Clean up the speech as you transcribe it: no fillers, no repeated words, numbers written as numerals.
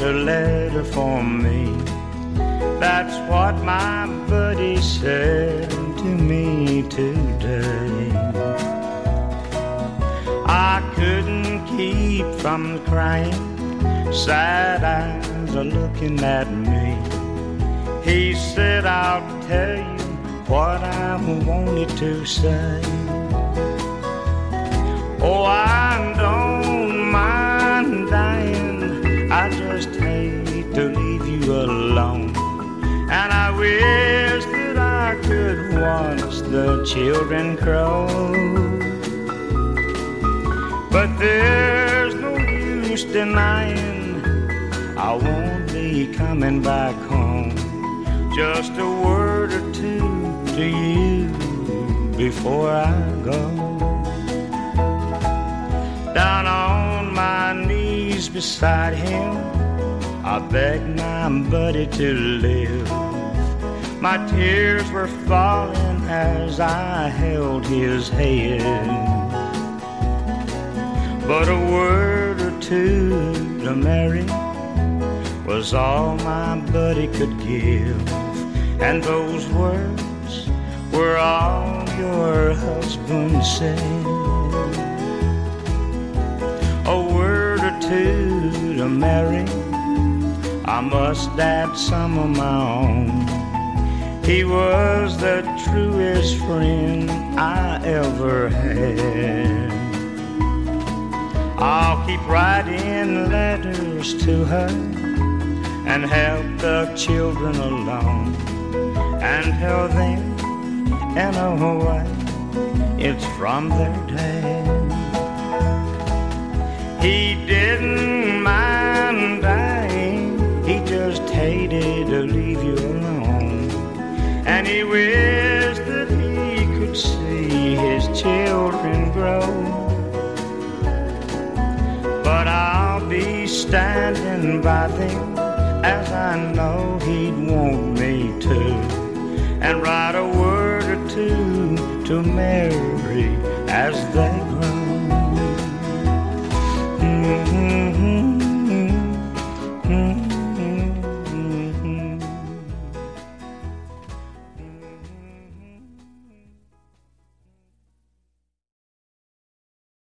a letter for me. That's what my buddy said to me today. I couldn't keep from crying, sad eyes are looking at me. He said, I'll tell you what I wanted to say. Oh, I don't mind dying, I just hate to leave you alone. And I wish that I could watch the children grow. But there's no use denying I won't be coming back home. Just a word or two to you before I go. Down on my knees beside him, I begged my buddy to live. My tears were falling as I held his head. But a word or two to Mary was all my buddy could give. And those words were all your husband said. A word or two to Mary, I must add some of my own. He was the truest friend I ever had. I'll keep writing letters to her and help the children alone, and tell them in a way it's from their dad. He didn't mind dying, he just hated to leave you alone. And he wished that he could see his children grow. But I'll be standing by them, as I know he'd want me to, and write a word or two to Mary as they go.